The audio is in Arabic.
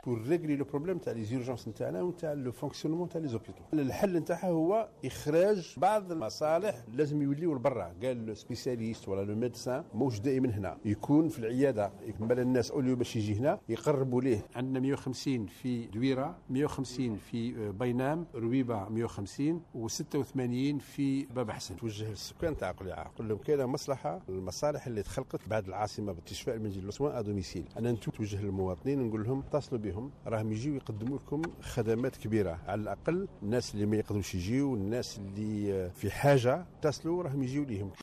بور ريغلي لو بروبليم تاع لي زيرجونس نتاعنا ونتاع لو فونكسيونمون تاع لي زوبيتو. الحل نتاعها هو اخراج بعض المصالح لازم يوليو لبرا. قال لو سبيسياليست ولا لو ميدسان موش دائما هنا، يكون في العياده يكمل الناس اوليو باش يجي هنا يقربوا ليه. عندنا 150 في دويره، 150 في بينام، رويبه 150 و86 في باب حسن. توجه للسكان تاع قليعه، قول لهم كاينه مصلحه المصالح اللي تخلقت بعد العاصمه باستشفاء المنزل لوسوان ا دوميسيل. انا نتوجه للمواطنين نقول لهم اتصلوا بهم، راهم يجيو يقدموا لكم خدمات كبيره. على الاقل الناس اللي ما يقدروش يجيو، الناس اللي في حاجه اتصلوا راهم يجيو ليهم.